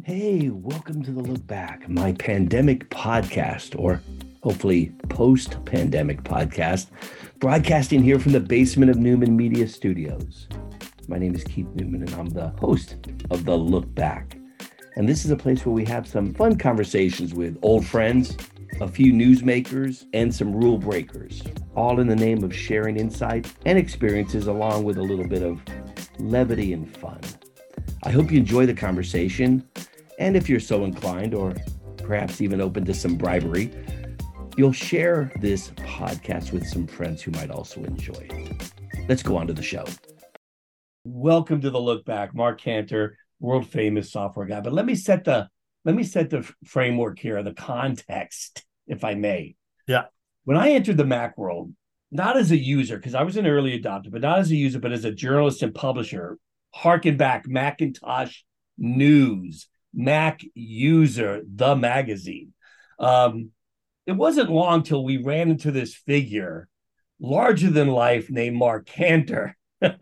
Hey, welcome to the Look Back, my pandemic podcast, or hopefully post pandemic podcast, broadcasting here from the basement of Newman Media Studios. My name is Keith Newman, and I'm the host of the Look Back. And this is a place where we have some fun conversations with old friends, a few newsmakers, and some rule breakers, all in the name of sharing insight and experiences, along with a little bit of levity and fun. I hope you enjoy the conversation. And if you're so inclined, or perhaps even open to some bribery, you'll share this podcast with some friends who might also enjoy it. Let's go on to the show. Welcome to the Look Back. Mark Cantor, world famous software guy. But let me set the framework here, the context, if I may. Yeah. When I entered the Mac world, not as a user, because I was an early adopter, but not as a user, but as a journalist and publisher, harken back, Macintosh News, Mac User, the magazine. It wasn't long till we ran into this figure, larger than life, named Mark Cantor.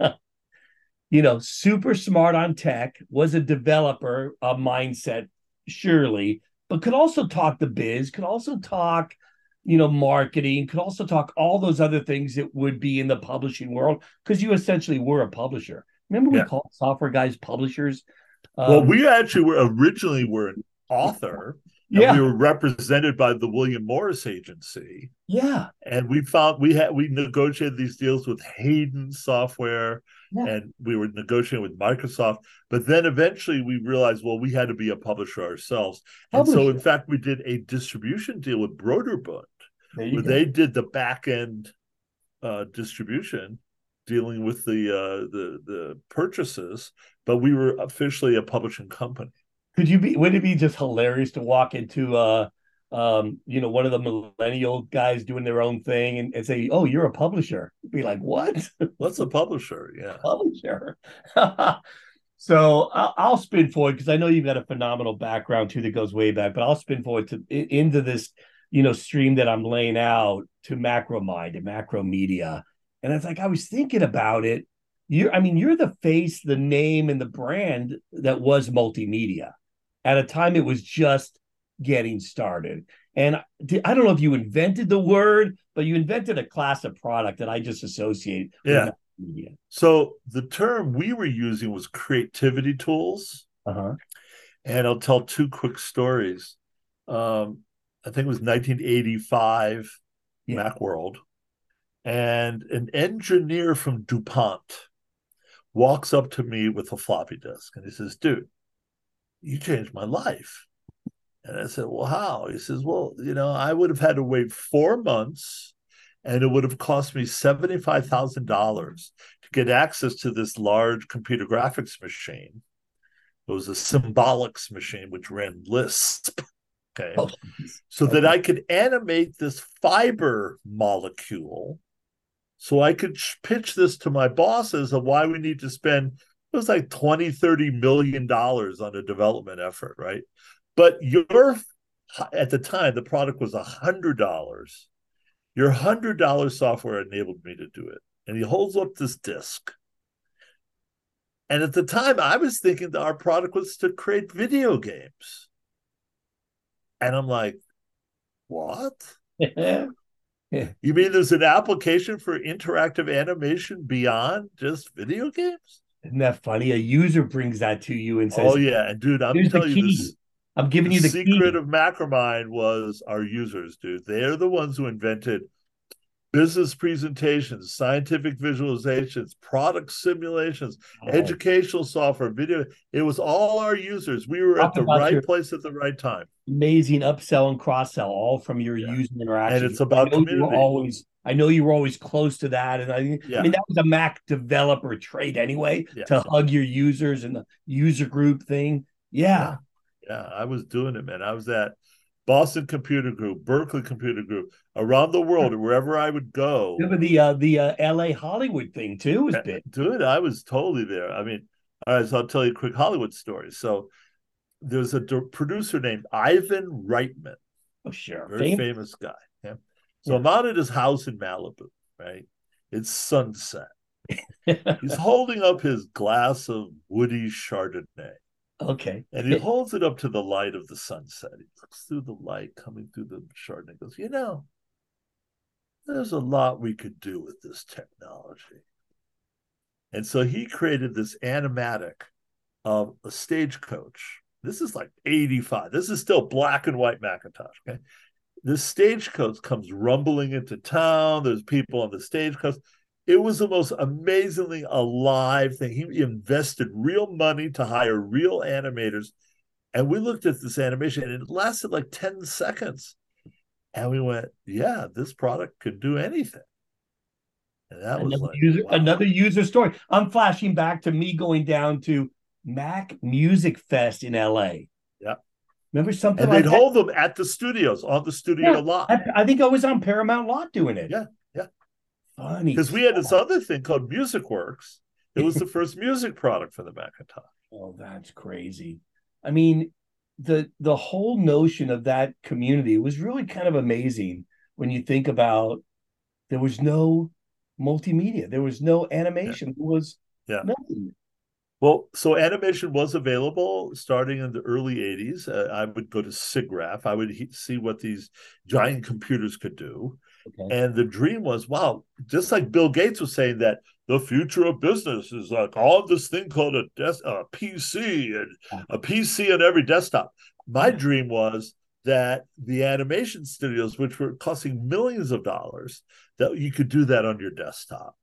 Super smart on tech, was a developer of mindset, surely, but could also talk the biz, could also talk, marketing, could also talk all those other things that would be in the publishing world, because you essentially were a publisher. Remember we called software guys publishers? Well, we actually originally were an author, and we were represented by the William Morris Agency. Yeah. And we negotiated these deals with Hayden Software, and we were negotiating with Microsoft. But then eventually we realized, well, we had to be a publisher ourselves. And so, in fact, we did a distribution deal with Broderbund, where they did the back end distribution, dealing with the purchases, but we were officially a publishing company. Wouldn't it be just hilarious to walk into one of the millennial guys doing their own thing and say, "Oh, you're a publisher"? Be like, "What? What's a publisher?" Yeah, publisher. So I'll spin forward, because I know you've got a phenomenal background too that goes way back, but I'll spin forward into this stream that I'm laying out to Macromind and Macromedia. And it's like, I was thinking about it. You're the face, the name, and the brand that was multimedia at a time it was just getting started. And I don't know if you invented the word, but you invented a class of product that I just associate with multimedia. So the term we were using was creativity tools. Uh-huh. And I'll tell two quick stories. I think it was 1985, Macworld. And an engineer from DuPont walks up to me with a floppy disk, and he says, "Dude, you changed my life." And I said, "Well, how?" He says, "Well, I would have had to wait 4 months, and it would have cost me $75,000 to get access to this large computer graphics machine. It was a Symbolics machine, which ran Lisp. Okay. So that I could animate this fiber molecule, so I could pitch this to my bosses of why we need to spend, it was like $20-30 million on a development effort, right? But at the time, the product was $100. Your $100 software enabled me to do it." And he holds up this disk. And at the time, I was thinking that our product was to create video games. And I'm like, what? You mean there's an application for interactive animation beyond just video games? Isn't that funny? A user brings that to you and says, "Oh yeah, and dude, I'm telling you this. I'm giving you the secret of Macromind was our users, dude. They're the ones who invented business presentations, scientific visualizations, product simulations, educational software, video. It was all our users. We were at the right place at the right time. Amazing upsell and cross-sell, all from your user interactions. And it's about community. I know you were always close to that. And I mean, that was a Mac developer trait anyway, to hug your users and the user group thing. Yeah, I was doing it, man. I was at Boston Computer Group, Berkeley Computer Group, around the world, wherever I would go. Remember the LA Hollywood thing too was big. Dude, I was totally there. I mean, all right, so I'll tell you a quick Hollywood story. So there's a producer named Ivan Reitman. Oh, sure. Very famous guy. Yeah. So I'm out at his house in Malibu, right? It's sunset. He's holding up his glass of woody Chardonnay. Okay. And he holds it up to the light of the sunset. He looks through the light coming through the shard and goes, there's a lot we could do with this technology. And so he created this animatic of a stagecoach. This is like 85. This is still black and white Macintosh. Okay. This stagecoach comes rumbling into town. There's people on the stagecoach. It was the most amazingly alive thing. He invested real money to hire real animators. And we looked at this animation and it lasted like 10 seconds. And we went, yeah, this product could do anything. And that was like, wow. Another user story. I'm flashing back to me going down to Mac Music Fest in LA. Yeah. Remember something and like they'd hold them at the studios, on the studio lot. I think I was on Paramount Lot doing it. Yeah. Yeah. Funny. Because we had this other thing called MusicWorks. It was the first music product for the Macintosh. Oh, that's crazy. I mean, the whole notion of that community was really kind of amazing when you think about there was no multimedia, there was no animation, there was nothing. Well, so animation was available starting in the early 80s. I would go to SIGGRAPH. I would see what these giant computers could do. Okay. And the dream was, wow, just like Bill Gates was saying that the future of business is like all this thing called a PC and a PC on every desktop. My dream was that the animation studios, which were costing millions of dollars, that you could do that on your desktop.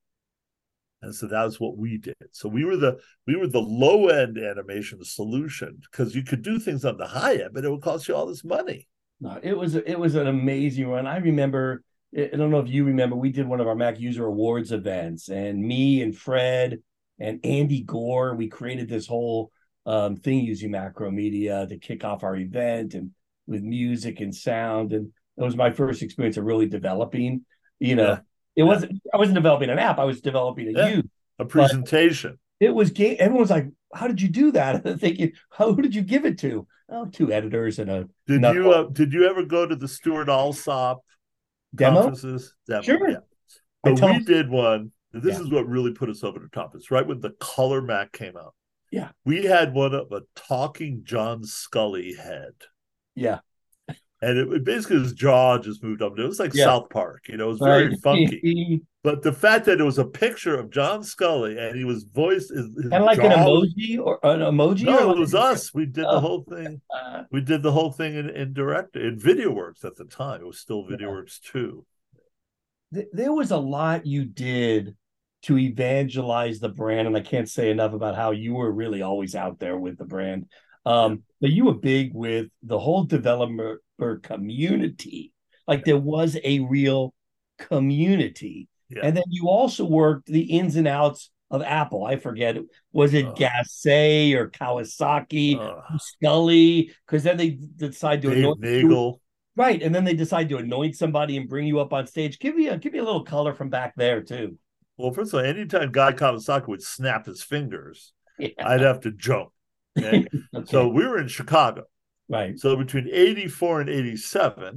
And so that's what we did. So we were the low end animation solution because you could do things on the high end, but it would cost you all this money. No, it was an amazing run. I remember. I don't know if you remember. We did one of our Mac User Awards events, and me and Fred and Andy Gore, we created this whole thing using Macromedia to kick off our event and with music and sound. And that was my first experience of really developing. It wasn't. I wasn't developing an app. I was developing a presentation. It was. Everyone was like, "How did you do that?" I'm thinking, "Who did you give it to?" Oh, 2 editors and a. Did you ever go to the Stuart Alsop demo conferences? Sure. Yeah. So we did one. This is what really put us over the top. It's right when the Color Mac came out. Yeah. We had one of a talking John Scully head. Yeah. And it basically his jaw just moved up. It was like South Park, it was very funky. But the fact that it was a picture of John Scully and he was voiced kind of like an emoji or an emoji. No, it was us. We did the whole thing. We did the whole thing in VideoWorks at the time. It was still VideoWorks 2. There was a lot you did to evangelize the brand, and I can't say enough about how you were really always out there with the brand. But you were big with the whole developer community. Like there was a real community. Yeah. And then you also worked the ins and outs of Apple. I forget, was it Gassé or Kawasaki, Scully? Because then they decide to anoint Nagel. Right. And then they decide to anoint somebody and bring you up on stage. Give me a little color from back there too. Well, first of all, anytime Guy Kawasaki would snap his fingers, I'd have to jump. Okay? Okay. So we were in Chicago. Right. So between 84 and 87,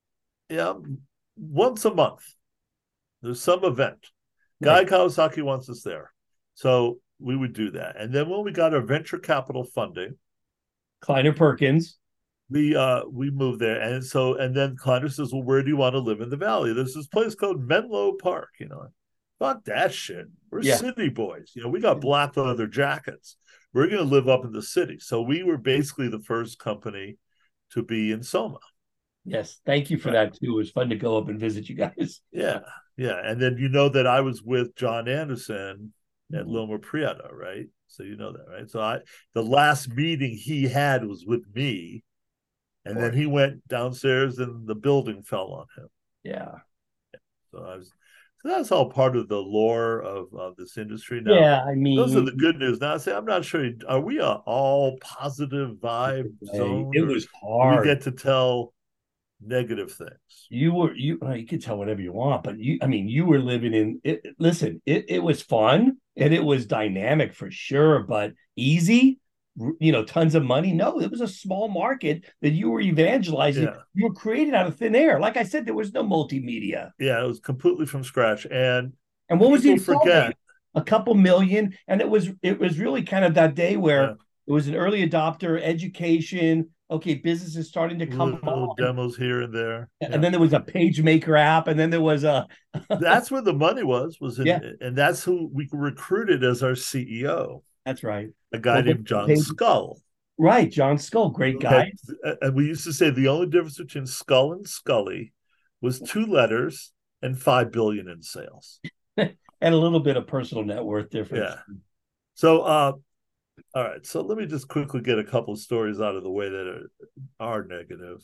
once a month, there's some event. Guy Kawasaki wants us there. So we would do that. And then when we got our venture capital funding, Kleiner Perkins, we moved there. And then Kleiner says, well, where do you want to live in the Valley? There's this place called Menlo Park, Fuck that shit. We're city boys. We got black leather jackets. We're going to live up in the city. So we were basically the first company to be in Soma. Yes. Thank you for that, too. It was fun to go up and visit you guys. Yeah. Yeah. And then that I was with John Anderson at Loma Prieta, right? So you know that, right? So the last meeting he had was with me. And then he went downstairs and the building fell on him. Yeah. So that's all part of the lore of this industry now. Yeah, I mean, those are the good news. Now, I'm not sure. Are we a all positive vibe zone? It was hard. We get to tell negative things. You could tell whatever you want, but you were living in it. Listen, it was fun and it was dynamic for sure, but easy. Tons of money. No, it was a small market that you were evangelizing. Yeah. You were created out of thin air. Like I said, there was no multimedia. Yeah, it was completely from scratch. And what was the forget? A couple million. And it was really kind of that day where It was an early adopter, education. Okay, business is starting to come Little on. demos here and there. And Yeah. then there was a PageMaker app, and then there was a That's where the money was yeah, in, and that's who we recruited as our CEO, that's right. a guy Well, named John Page, Scull. right, John Skull, great Who had, guy. and we used to say the only difference between Skull and Scully was two letters and 5 billion in sales. And a little bit of personal net worth difference. Yeah. So, all right. So let me just quickly get a couple of stories out of the way that are negative.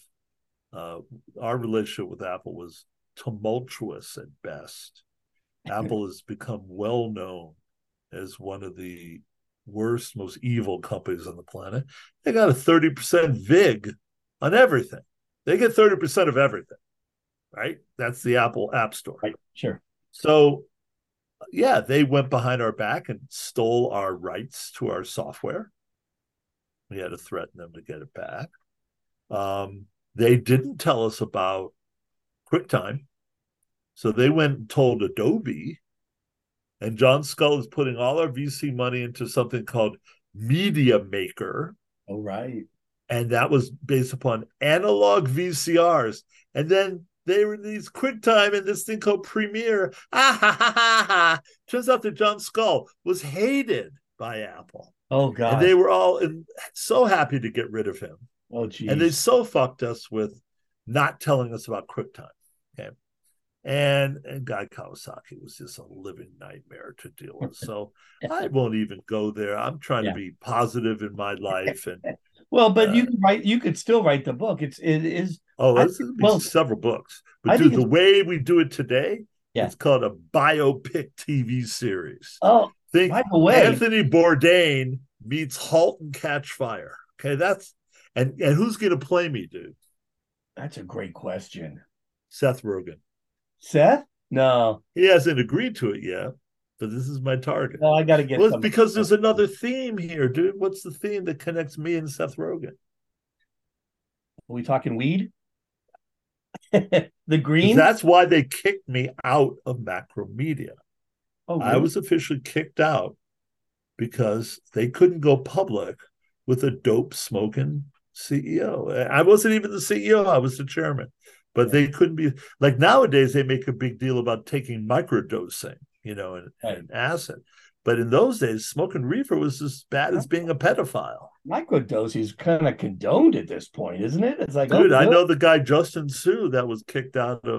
Our relationship with Apple was tumultuous at best. Apple has become well known as one of the worst, most evil companies on the planet. They got a 30% VIG on everything. They get 30% of everything, right? That's the Apple App Store. Right, sure. So, yeah, they went behind our back and stole our rights to our software. We had to threaten them to get it back. They didn't tell us about QuickTime. So they went and told Adobe, and John Scull is putting all our VC money into something called Media Maker. Oh, right. And that was based upon analog VCRs. And then they released QuickTime and this thing called Premiere. Turns out that John Scull was hated by Apple. Oh, God. And they were all so happy to get rid of him. Oh, geez. And they so fucked us with not telling us about QuickTime. Okay. And Guy Kawasaki was just a living nightmare to deal with. So I won't even go there. I'm trying to be positive in my life. And well, but you could still write the book. It is. Oh, it's several books. But dude, the way we do it today, it's called a biopic TV series. Oh, think by the way, Anthony Bourdain meets Halt and Catch Fire. Okay, that's and who's gonna play me, dude? That's a great question. Seth Rogen. Seth? No. He hasn't agreed to it yet, but this is my target. Well, I got to get it's because there's another theme here, dude. What's the theme that connects me and Seth Rogen? Are we talking weed? The green? That's why they kicked me out of Macromedia. Oh, really? I was officially kicked out because they couldn't go public with a dope smoking CEO. I wasn't even the CEO, I was the chairman. But they couldn't be like nowadays, they make a big deal about taking microdosing, and acid. But in those days, smoking reefer was as bad as being a pedophile. Microdosing is kind of condoned at this point, isn't it? It's like, dude, I know the guy Justin Sue that was kicked out of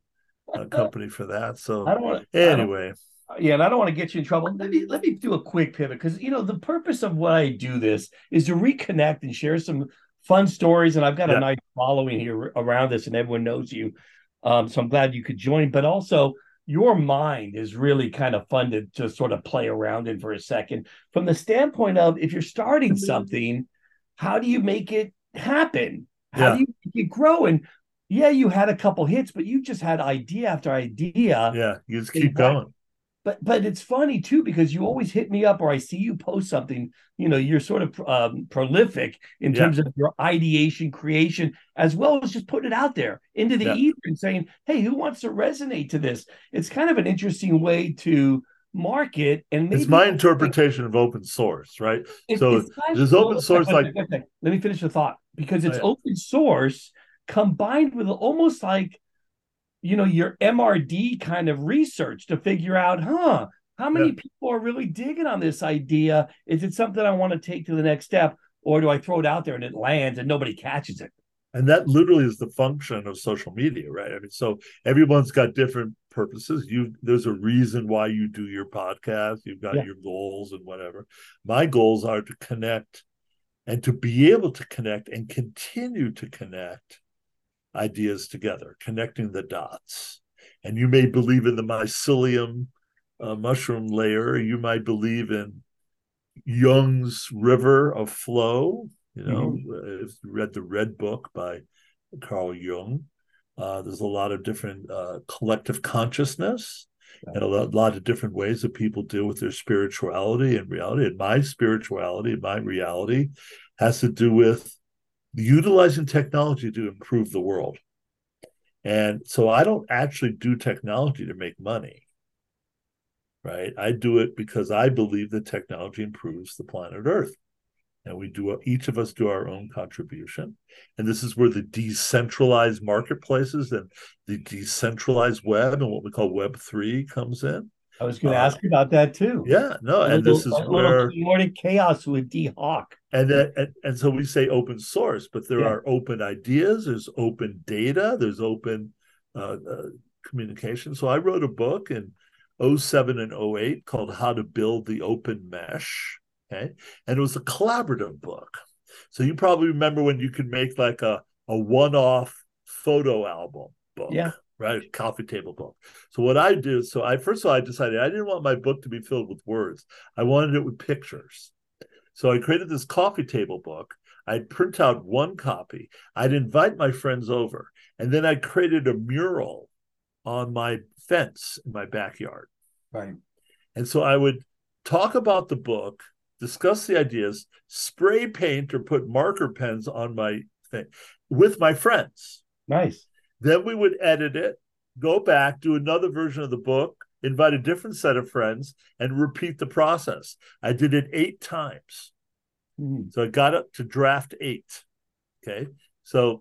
a company for that. So anyway. And I don't want to get you in trouble. Let me do a quick pivot because the purpose of why I do this is to reconnect and share some fun stories, and I've got a nice following here around this, and everyone knows you. So I'm glad you could join. But also, your mind is really kind of fun to sort of play around in for a second. From the standpoint of if you're starting something, how do you make it happen? How do you make it grow? And you had a couple hits, but you just had idea after idea. Yeah, you just keep going. But it's funny too because you always hit me up or I see you post something. You're sort of prolific in terms of your ideation, creation, as well as just putting it out there into the ether and saying, "Hey, who wants to resonate to this?" It's kind of an interesting way to market. And it's my interpretation of open source, right? So there's open source. Let me finish the thought because it's open source combined with almost like your MRD kind of research to figure out, how many people are really digging on this idea? Is it something I want to take to the next step? Or do I throw it out there and it lands and nobody catches it? And that literally is the function of social media, right? I mean, so everyone's got different purposes. There's a reason why you do your podcast. You've got your goals and whatever. My goals are to connect and to be able to connect and continue to connect ideas together, connecting the dots. And you may believe in the mycelium mushroom layer. You might believe in Jung's river of flow. If you read the Red Book by Carl Jung, there's a lot of different collective consciousness and a lot of different ways that people deal with their spirituality and reality. And my spirituality, my reality has to do with utilizing technology to improve the world. And so I don't actually do technology to make money, right? I do it because I believe that technology improves the planet Earth. and we do each of us do our own contribution. And this is where the decentralized marketplaces and the decentralized web and what we call Web3 comes in. I was going to ask you about that too. Yeah, no, and this is where Nordic chaos with D Hawk. And so we say open source, but there Yeah. are open ideas, there's open data, there's open communication. So I wrote a book in 07 and 08 called How to Build the Open Mesh. Okay. And it was a collaborative book. So you probably remember when you could make like a one-off photo album book. Yeah. Right, coffee table book. So what I do, first of all, I decided I didn't want my book to be filled with words. I wanted it with pictures. So I created this coffee table book. I'd print out one copy. I'd invite my friends over. And then I created a mural on my fence in my backyard. Right. And so I would talk about the book, discuss the ideas, spray paint or put marker pens on my thing with my friends. Nice. Then we would edit it, go back, do another version of the book, invite a different set of friends, and repeat the process. I did it 8 times. Mm-hmm. So I got up to draft 8. Okay. So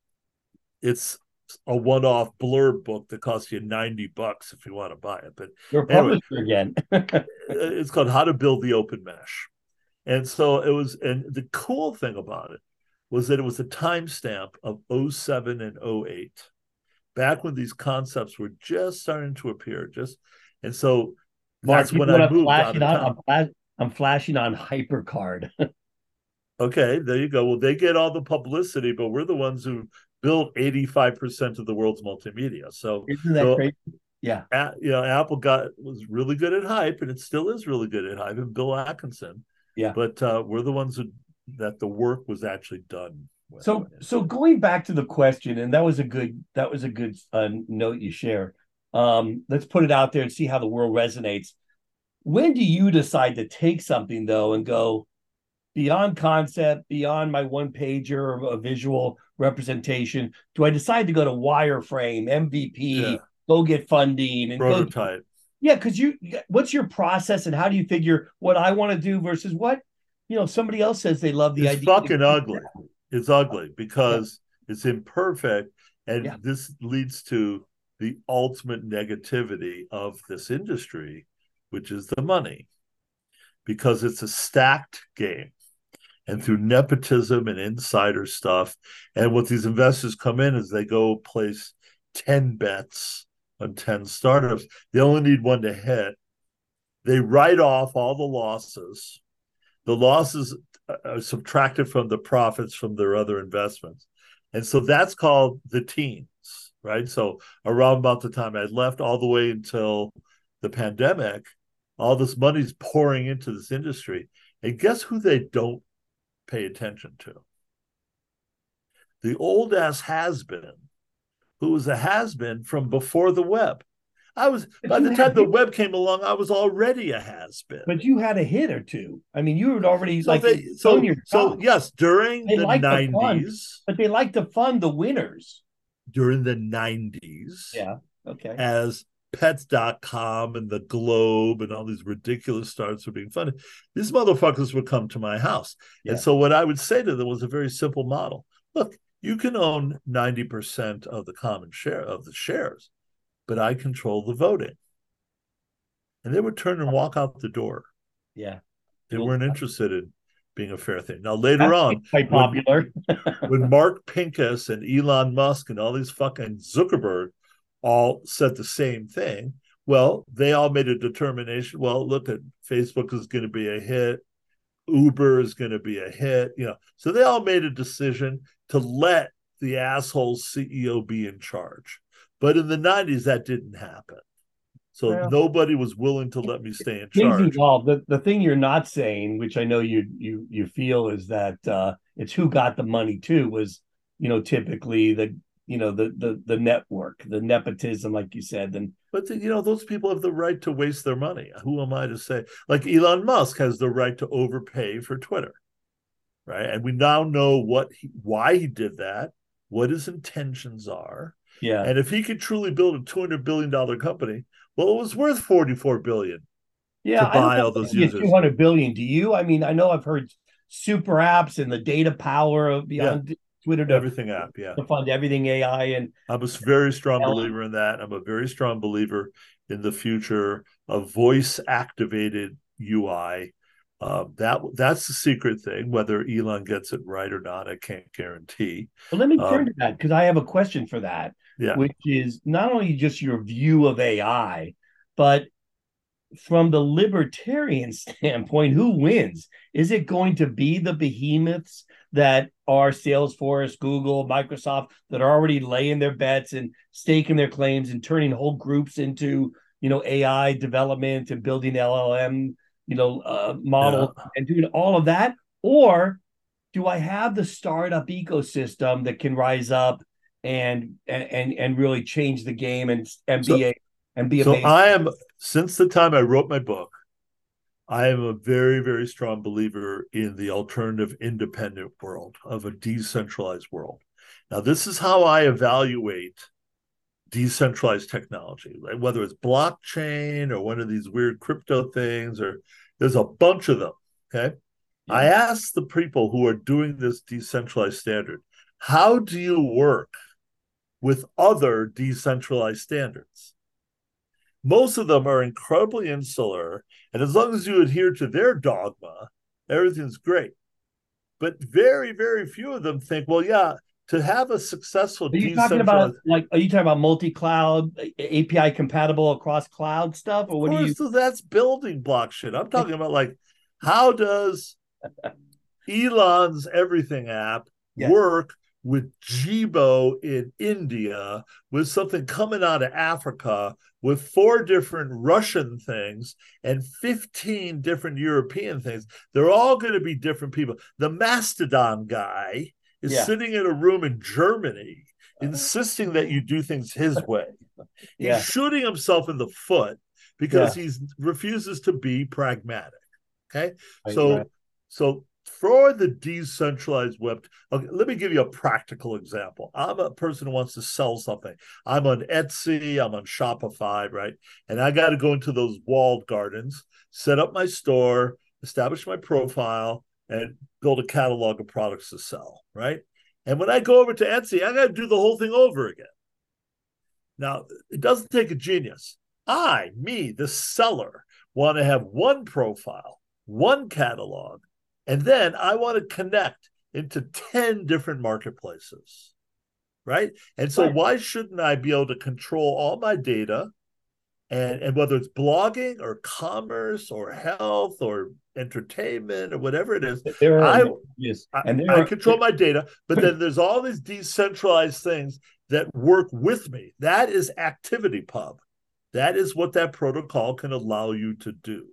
it's a one-off blurb book that costs you $90 if you want to buy it. But you're a publisher again. It's called How to Build the Open Mesh. And so it was, and the cool thing about it was that it was a timestamp of 07 and 08, back when these concepts were just starting to appear. And so that's when I moved out of town. I'm flashing on HyperCard. Okay, there you go. Well, they get all the publicity, but we're the ones who built 85% of the world's multimedia. So isn't that great? Yeah. Apple was really good at hype, and it still is really good at hype, and Bill Atkinson. Yeah. But we're the ones that the work was actually done with. So going back to the question, and that was a good note you shared. Let's put it out there and see how the world resonates. When do you decide to take something though and go beyond concept, beyond my one pager or a visual representation? Do I decide to go to wireframe, MVP, go get funding and prototype? Because what's your process and how do you figure what I want to do versus what somebody else says they love the idea? It's fucking ugly. It's ugly because it's imperfect, and this leads to the ultimate negativity of this industry, which is the money, because it's a stacked game. And through nepotism and insider stuff, and what these investors come in is they go place 10 bets on 10 startups. They only need one to hit. They write off all the losses. The losses are subtracted from the profits from their other investments. And so that's called the teens, right? So around about the time I left all the way until the pandemic, all this money's pouring into this industry. And guess who they don't pay attention to? The old ass has-been, who was a has-been from before the web. By the time the web came along, I was already a has-been. But you had a hit or two. I mean, you had already so yes, during the 90s. But they like to fund the winners. During the 90s. Yeah, okay. As Pets.com and the Globe and all these ridiculous startups were being funded, these motherfuckers would come to my house. Yeah. And so what I would say to them was a very simple model. Look, you can own 90% of the common share of the shares, but I control the voting. And they would turn and walk out the door. Yeah. They weren't interested in being a fair thing. Now, later on, quite popular. when Mark Pincus and Elon Musk and all these fucking Zuckerberg all said the same thing, well, they all made a determination. Well, look, at Facebook is going to be a hit. Uber is going to be a hit. So they all made a decision to let the asshole CEO be in charge. But in the 90s, that didn't happen. So nobody was willing to let me stay in charge. The thing you're not saying, which I know you feel, is that it's who got the money too, was typically the network, the nepotism, like you said. But those people have the right to waste their money. Who am I to say? Like Elon Musk has the right to overpay for Twitter, right? And we now know why he did that, what his intentions are. Yeah. And if he could truly build a $200 billion company, well, it was worth $44 billion. Yeah, to buy all those users. $200 billion. Do you? I mean, I know I've heard super apps and the data power of beyond Twitter everything app, yeah. to fund everything AI. And I'm a very strong believer in that. I'm a very strong believer in the future of voice activated UI. That's the secret thing. Whether Elon gets it right or not, I can't guarantee. Well, let me turn to that because I have a question for that, Yeah. which is not only just your view of AI, but from the libertarian standpoint, who wins? Is it going to be the behemoths that are Salesforce, Google, Microsoft that are already laying their bets and staking their claims and turning whole groups into, AI development and building LLM, models and doing all of that? Or do I have the startup ecosystem that can rise up and really change the game and be amazing? I am, since the time I wrote my book, I am a very, very strong believer in the alternative independent world, of a decentralized world. Now, this is how I evaluate decentralized technology, like whether it's blockchain or one of these weird crypto things, or there's a bunch of them. Okay. Yeah. I ask the people who are doing this decentralized standard, how do you work with other decentralized standards? Most of them are incredibly insular, and as long as you adhere to their dogma, everything's great. But very, very few of them think, well, yeah, to have a successful Are you talking about multi-cloud, API compatible across cloud stuff, or what do you? So that's building block shit. I'm talking about like, how does Elon's Everything app work with Jibo in India, with something coming out of Africa, with 4 different Russian things and 15 different European things? They're all going to be different people. The Mastodon guy is sitting in a room in Germany, insisting that you do things his way. He's shooting himself in the foot because he refuses to be pragmatic. Okay, so for the decentralized web, okay, let me give you a practical example. I'm a person who wants to sell something. I'm on Etsy, I'm on Shopify, right? And I got to go into those walled gardens, set up my store, establish my profile, and build a catalog of products to sell, right? And when I go over to Etsy, I got to do the whole thing over again. Now, it doesn't take a genius. The seller, want to have one profile, one catalog, and then I want to connect into 10 different marketplaces, right? And so why shouldn't I be able to control all my data, and whether it's blogging or commerce or health or entertainment or whatever it is, I control my data, but then there's all these decentralized things that work with me. That is ActivityPub. That is what that protocol can allow you to do.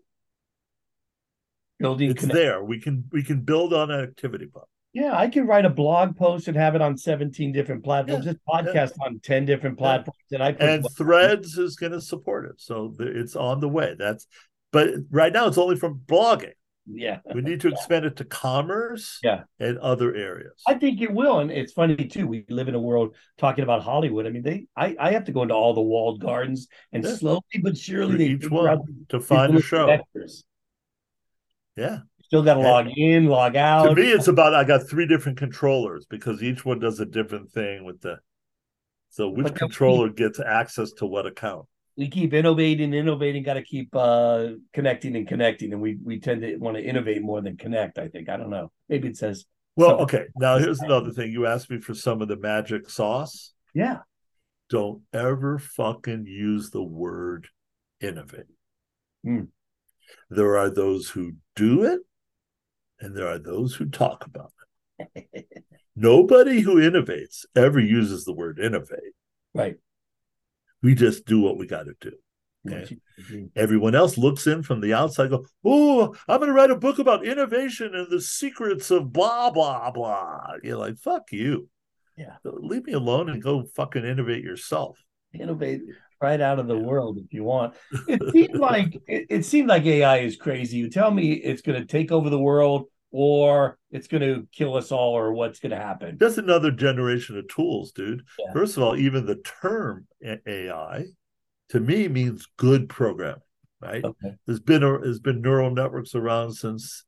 It's there. We can build on ActivityPub. Yeah, I can write a blog post and have it on 17 different platforms. This podcast on 10 different platforms, and Threads is going to support it, so it's on the way. But right now it's only from blogging. Yeah, we need to expand it to commerce. And other areas. I think it will, and it's funny too. We live in a world talking about Hollywood. I mean, I have to go into all the walled gardens, and slowly but surely they each one to find a show. Connectors. Yeah. Still got to log in, log out. To me, it's about, I got 3 different controllers because each one does a different thing with so which controller gets access to what account? We keep innovating, got to keep connecting, and we tend to want to innovate more than connect, I think. I don't know. Maybe it says. Well, okay. Now, here's another thing. You asked me for some of the magic sauce. Yeah. Don't ever fucking use the word innovate. There are those who do it, and there are those who talk about it. Nobody who innovates ever uses the word innovate. Right. We just do what we got to do. Okay? Everyone else looks in from the outside, go, oh, I'm going to write a book about innovation and the secrets of blah, blah, blah. You're like, fuck you. Yeah. Leave me alone and go fucking innovate yourself. Innovate right out of the world if you want. It seemed like AI is crazy. You tell me it's going to take over the world, or it's going to kill us all, or what's going to happen. That's another generation of tools, dude. Yeah. First of all, even the term AI to me means good programming, right? Okay. There's been neural networks around since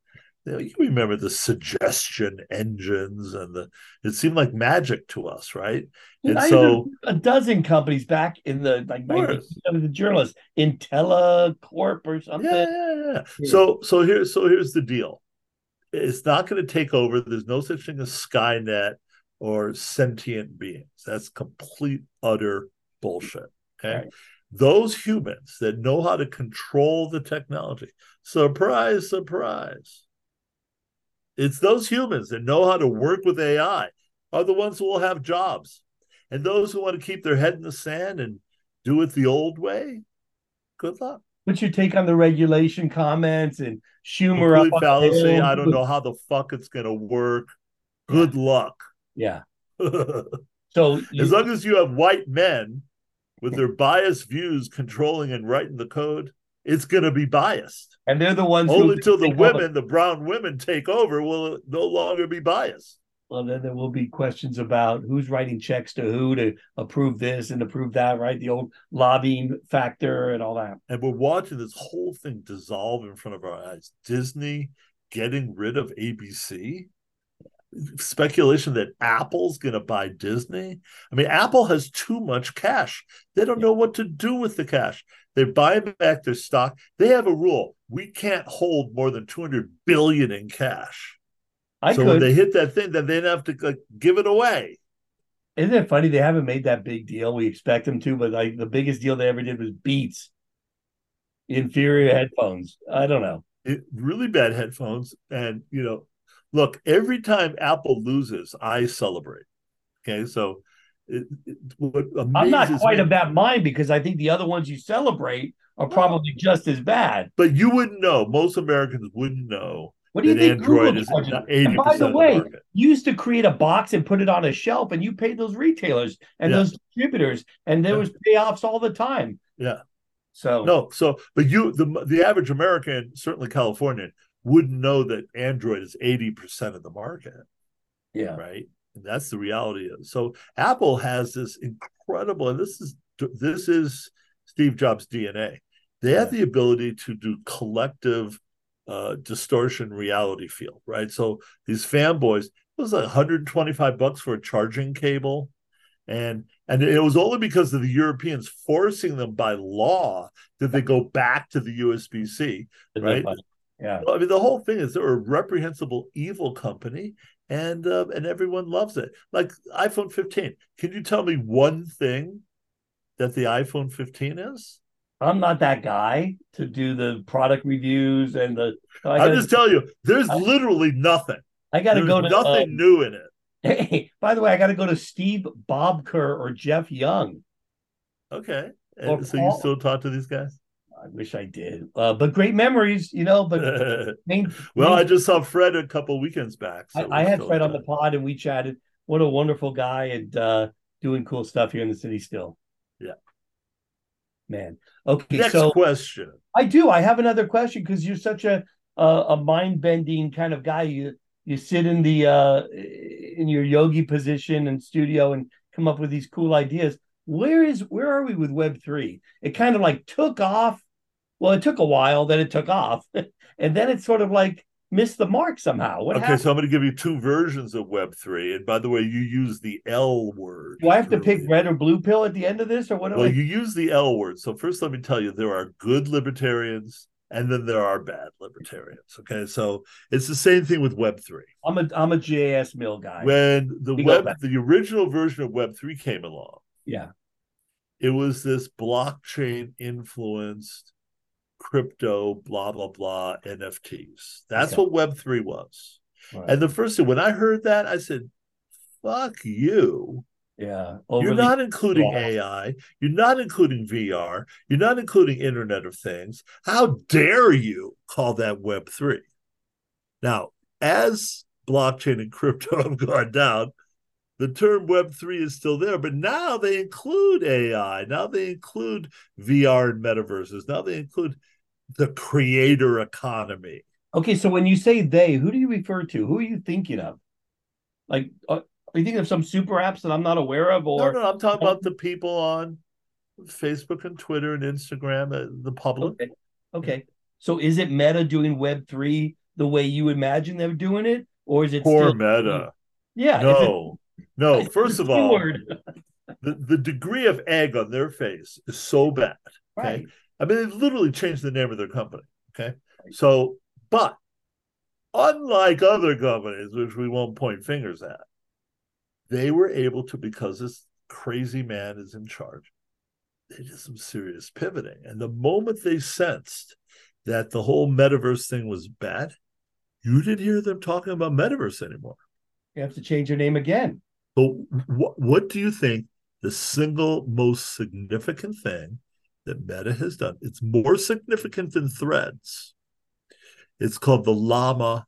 You remember the suggestion engines it seemed like magic to us, right? And I so a dozen companies back in the like 1970s, journalists, IntelliCorp or something. Yeah. So here's the deal. It's not going to take over. There's no such thing as Skynet or sentient beings. That's complete, utter bullshit. Okay. Right. Those humans that know how to control the technology, surprise, surprise. It's those humans that know how to work with AI are the ones who will have jobs. And those who want to keep their head in the sand and do it the old way, good luck. What's your take on the regulation comments and Schumer Complete fallacy. I don't know how the fuck it's going to work. Good luck. Yeah. So as long as you have white men with their biased views controlling and writing the code, it's going to be biased. And they're the ones only till the brown women take over will it no longer be biased. Well, then there will be questions about who's writing checks to who to approve this and approve that, right? The old lobbying factor and all that. And we're watching this whole thing dissolve in front of our eyes. Disney getting rid of ABC. Speculation that Apple's going to buy Disney. I mean, Apple has too much cash. They don't know what to do with the cash. They're buying back their stock. They have a rule. We can't hold more than $200 billion in cash. When they hit that thing, then they'd have to give it away. Isn't it funny? They haven't made that big deal. We expect them to, but like the biggest deal they ever did was Beats. Inferior headphones. I don't know. Really bad headphones. And, look, every time Apple loses, I celebrate. Okay, so I'm not quite of that mind because I think the other ones you celebrate are probably just as bad. But you wouldn't know. Most Americans wouldn't know. What do you think Android is 80% by the way, you used to create a box and put it on a shelf, and you paid those retailers and those distributors, and there was payoffs all the time. Yeah. But the average American, certainly Californian, wouldn't know that Android is 80% of the market. Yeah. Right. And that's the reality of it. So Apple has this incredible, and this is Steve Jobs' DNA. They have the ability to do collective distortion reality field, right? So these fanboys, it was like $125 for a charging cable. And it was only because of the Europeans forcing them by law that they go back to the USB-C, right? Yeah. I mean, the whole thing is they're a reprehensible, evil company, and everyone loves it. Like iPhone 15. Can you tell me one thing that the iPhone 15 is? I'm not that guy to do the product reviews and I'll just tell you, there's literally nothing. I got to go to nothing new in it. Hey, by the way, I got to go to Steve Bobker or Jeff Young. Okay. And so you still talk to these guys? I wish I did. But great memories, But I just saw Fred a couple weekends back. So I had Fred on the pod and we chatted. What a wonderful guy and doing cool stuff here in the city still. Yeah. Man. Okay. Next question. I do. I have another question because you're such a mind-bending kind of guy. You sit in in your yogi position and studio and come up with these cool ideas. Where are we with Web3? It kind of like took off. Well, it took a while, then it took off, and then it sort of like missed the mark somehow. What happened? So I'm going to give you two versions of Web3. And by the way, you use the L word. Do I have to pick red or blue pill at the end of this, or what? You use the L word. So first, let me tell you, there are good libertarians, and then there are bad libertarians. Okay, so it's the same thing with Web3. I'm a JS Mill guy. When the original version of Web3 came along, it was this blockchain influenced crypto, blah, blah, blah, NFTs. That's what Web3 was. Right. And the first thing, when I heard that, I said, fuck you. Yeah. You're not including AI. You're not including VR. You're not including Internet of Things. How dare you call that Web3? Now, as blockchain and crypto have gone down, the term Web3 is still there, but now they include AI. Now they include VR and metaverses. Now they include the creator economy. Okay, so when you say they, who do you refer to? Who are you thinking of? Like, are you thinking of some super apps that I'm not aware of? Or no, I'm talking about the people on Facebook and Twitter and Instagram, the public. Okay. So is it Meta doing Web3 the way you imagine they're doing it, or is it Poor still? Meta. Yeah, No, no. it's First a of all, keyword. the degree of egg on their face is so bad. Okay. Right. I mean, they literally changed the name of their company. Okay. So, but unlike other companies, which we won't point fingers at, they were able to, because this crazy man is in charge, they did some serious pivoting. And the moment they sensed that the whole metaverse thing was bad, you didn't hear them talking about metaverse anymore. You have to change your name again. But what do you think the single most significant thing that Meta has done? It's more significant than Threads. It's called the Llama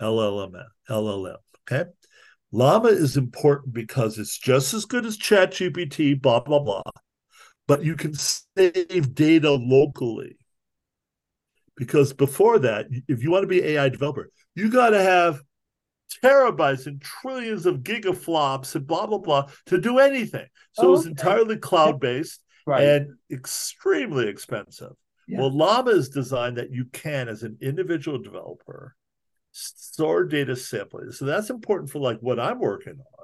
LLM. Okay. Llama is important because it's just as good as ChatGPT, blah, blah, blah. But you can save data locally. Because before that, if you want to be an AI developer, you got to have terabytes and trillions of gigaflops and blah, blah, blah to do anything. So it was entirely cloud-based and extremely expensive. Yeah. Well, Llama is designed that you can, as an individual developer, store data sampling. So that's important for like what I'm working on.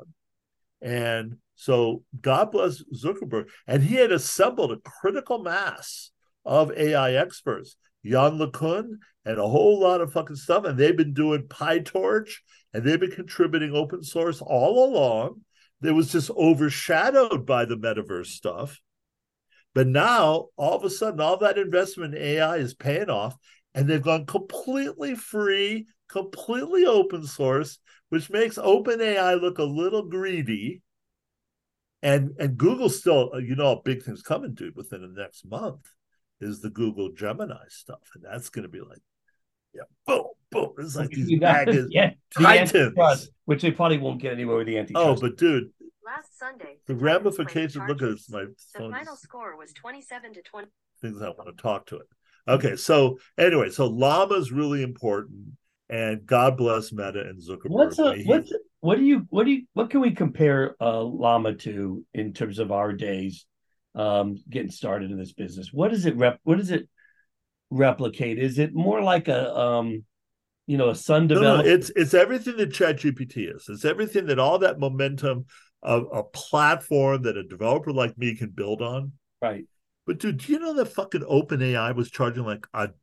And so God bless Zuckerberg. And he had assembled a critical mass of AI experts, Yann LeCun, and a whole lot of fucking stuff. And they've been doing PyTorch, and they've been contributing open source all along. It was just overshadowed by the metaverse stuff. But now, all of a sudden, all that investment in AI is paying off, and they've gone completely free, completely open source, which makes OpenAI look a little greedy. And Google still, a big thing's coming, dude, within the next month is the Google Gemini stuff. And that's going to be like, boom, boom. It's like these maggots, titans. Which they probably won't get anywhere with the antitrust. Oh, but dude, last Sunday, the ramifications, look at this. The final score was 27-20. Things I want to talk to it. Okay, so anyway, so Llama is really important, and God bless Meta and Zuckerberg. What can we compare Llama to in terms of our days getting started in this business? What does it replicate? Is it more like a Sun development? No, it's everything that ChatGPT is. It's everything that all that momentum of a platform that a developer like me can build on. Right. But dude, do you know that fucking OpenAI was charging like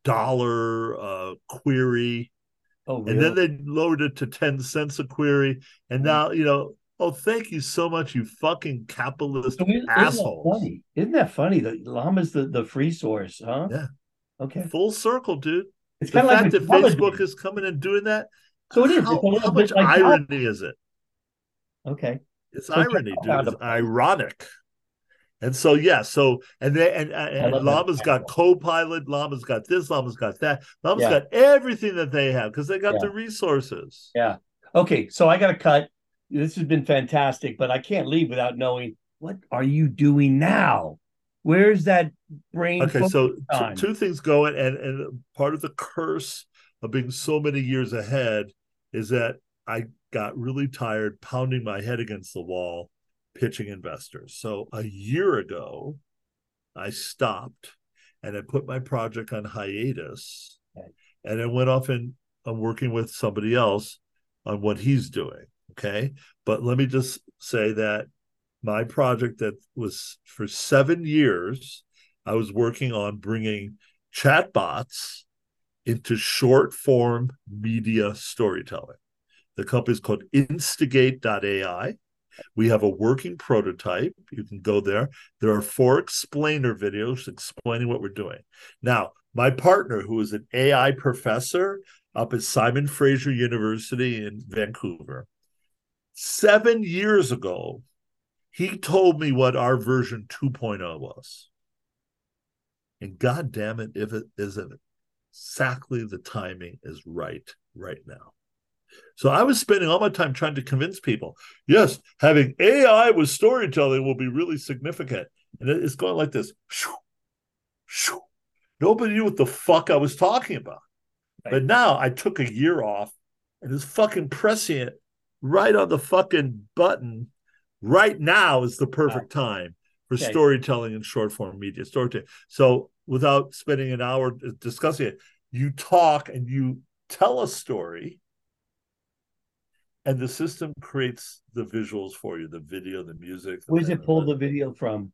$1 a query? Oh, really? And then they lowered it to 10 cents a query. And now, thank you so much, you fucking capitalist assholes. Isn't that funny? The Llama's the free source, huh? Yeah. Okay. Full circle, dude. It's the fact that Facebook is coming and doing that. So it is. How much irony is it? Okay. It's irony, dude. It's ironic. And so, and Llama's got Copilot, Llama's got this, Llama's got that. Llama's got everything that they have because they got the resources. Yeah. Okay, so I got to cut. This has been fantastic, but I can't leave without knowing, what are you doing now? Where's that brain? Okay, so two things going, and part of the curse of being so many years ahead is that I got really tired pounding my head against the wall pitching investors. So a year ago, I stopped and I put my project on hiatus, and I went off and I'm working with somebody else on what he's doing. Okay. But let me just say that my project that was for 7 years, I was working on bringing chatbots into short form media storytelling. The company is called Instigate.ai. We have a working prototype. You can go there. There are 4 explainer videos explaining what we're doing. Now, my partner, who is an AI professor up at Simon Fraser University in Vancouver, 7 years ago, he told me what our version 2.0 was. And God damn it, if it isn't exactly the timing is right now. So I was spending all my time trying to convince people, yes, having AI with storytelling will be really significant. And it's going like this. Shoo, shoo. Nobody knew what the fuck I was talking about. Right. But now I took a year off and is fucking pressing it right on the fucking button. Right now is the perfect time for storytelling and short form media storytelling. So without spending an hour discussing it, you talk and you tell a story, and the system creates the visuals for you, the video, the music. Where's it pull the video from?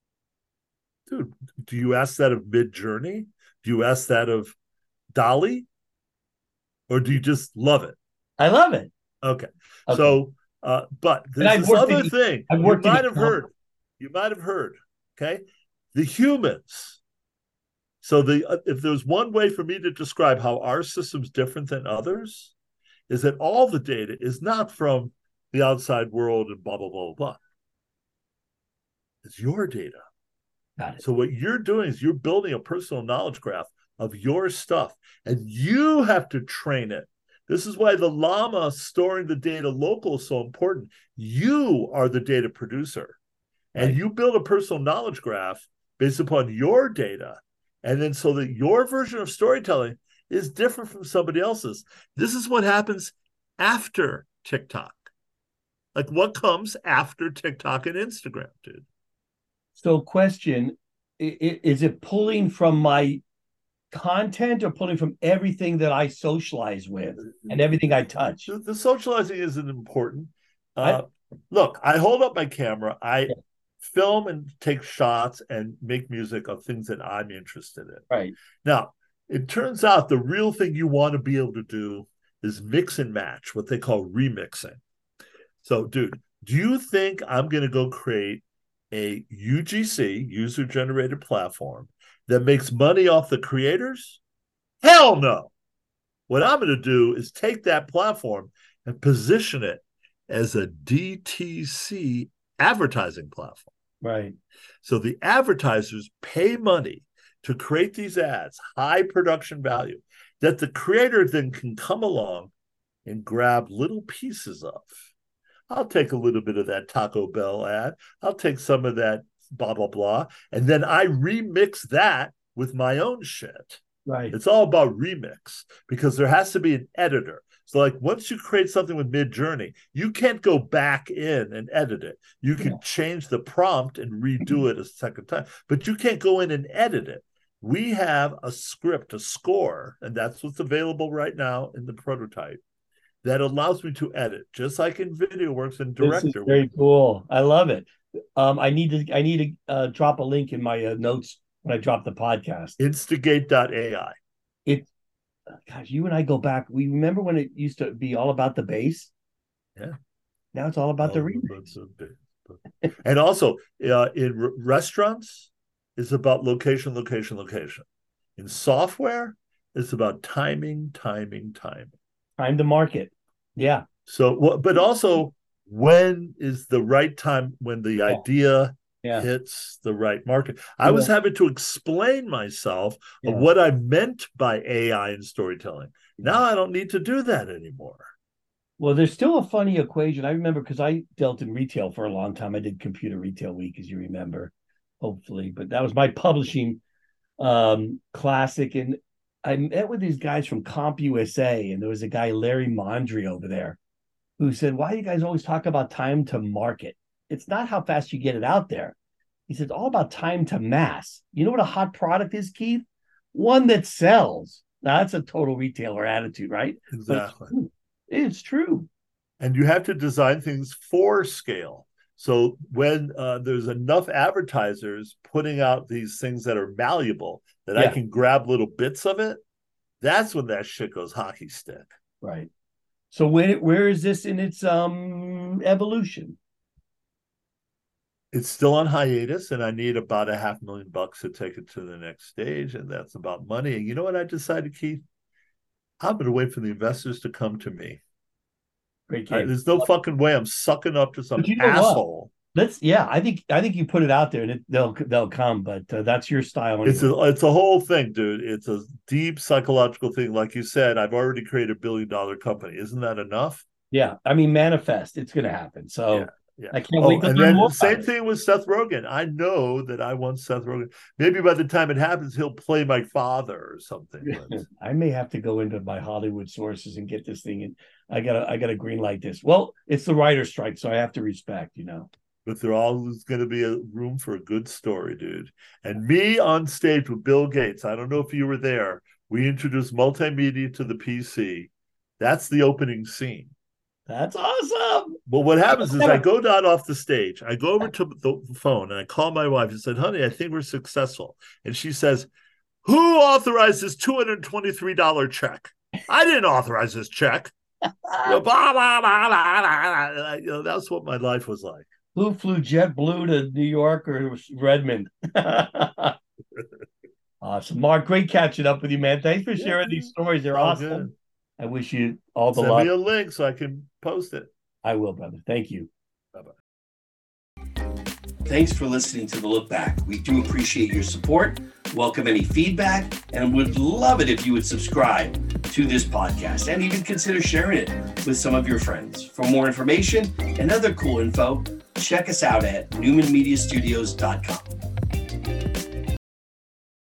Dude, do you ask that of Midjourney? Do you ask that of DALL-E? Or do you just love it? I love it. Okay. So, but there's this other thing you might have heard, okay? The humans. So if there's one way for me to describe how our system's different than others, is that all the data is not from the outside world and blah, blah, blah, blah. It's your data. Got it. So what you're doing is you're building a personal knowledge graph of your stuff, and you have to train it. This is why the llama storing the data local is so important. You are the data producer, and you build a personal knowledge graph based upon your data. And then so that your version of storytelling is different from somebody else's. This is what happens after TikTok. Like what comes after TikTok and Instagram, dude? So question, is it pulling from my content or pulling from everything that I socialize with and everything I touch? The socializing isn't important. Look, I hold up my camera. I film and take shots and make music of things that I'm interested in. Right. Now, it turns out the real thing you want to be able to do is mix and match, what they call remixing. So, dude, do you think I'm going to go create a UGC, user-generated platform, that makes money off the creators? Hell no. What I'm going to do is take that platform and position it as a DTC advertising platform. Right. So the advertisers pay money to create these ads, high production value, that the creator then can come along and grab little pieces of. I'll take a little bit of that Taco Bell ad. I'll take some of that blah, blah, blah. And then I remix that with my own shit. Right. It's all about remix because there has to be an editor. So like once you create something with Midjourney, you can't go back in and edit it. You can change the prompt and redo it a second time, but you can't go in and edit it. We have a script, a score, and that's what's available right now in the prototype that allows me to edit, just like in VideoWorks and Director. This is very cool. I love it. I need to drop a link in my notes when I drop the podcast. Instigate.ai. Gosh, you and I go back. We remember when it used to be all about the bass. Yeah. Now it's all about the remix. And also in restaurants, it's about location. In software, it's about timing. Time to market. Yeah. So, but also when is the right time when the idea hits the right market? I was having to explain myself of what I meant by AI and storytelling. Now I don't need to do that anymore. Well, there's still a funny equation. I remember because I dealt in retail for a long time. I did Computer Retail Week, as you remember, hopefully. But that was my publishing classic. And I met with these guys from CompUSA, and there was a guy, Larry Mondry, over there, who said, why do you guys always talk about time to market? It's not how fast you get it out there. He said, it's all about time to mass. You know what a hot product is, Keith? One that sells. Now, that's a total retailer attitude, right? Exactly. It's true. And you have to design things for scale. So when there's enough advertisers putting out these things that are malleable, that I can grab little bits of it, that's when that shit goes hockey stick. Right. So where is this in its evolution? It's still on hiatus, and I need about $500,000 to take it to the next stage, and that's about money. And you know what I decided, Keith? I'm going to wait for the investors to come to me. Great game. There's no fucking way I'm sucking up to some asshole. I think you put it out there, and they'll come. But that's your style. Anyway. It's a whole thing, dude. It's a deep psychological thing. Like you said, I've already created $1 billion company. Isn't that enough? Yeah, I mean, manifest. It's going to happen. So. Yeah. I can't wait to and learn then more. Same thing with Seth Rogen. I know that I want Seth Rogen. Maybe by the time it happens, he'll play my father or something. I may have to go into my Hollywood sources and get this thing. And I gotta green light this. Well, it's the writer's strike, so I have to respect, But there always going to be a room for a good story, dude. And me on stage with Bill Gates. I don't know if you were there We introduced multimedia to the PC. That's the opening scene. That's awesome. But what happens is I go down off the stage. I go over to the phone and I call my wife and said, honey, I think we're successful. And she says, who authorized this $223 check? I didn't authorize this check. Blah, blah, blah, blah, blah. That's what my life was like. Who flew JetBlue to New York or Redmond? Awesome. Mark, great catching up with you, man. Thanks for sharing these stories. They're awesome. Good. I wish you all the Send luck. me a link so I can post it. I will, brother. Thank you. Bye-bye. Thanks for listening to The Look Back. We do appreciate your support, welcome any feedback, and would love it if you would subscribe to this podcast and even consider sharing it with some of your friends. For more information and other cool info, check us out at newmanmediastudios.com.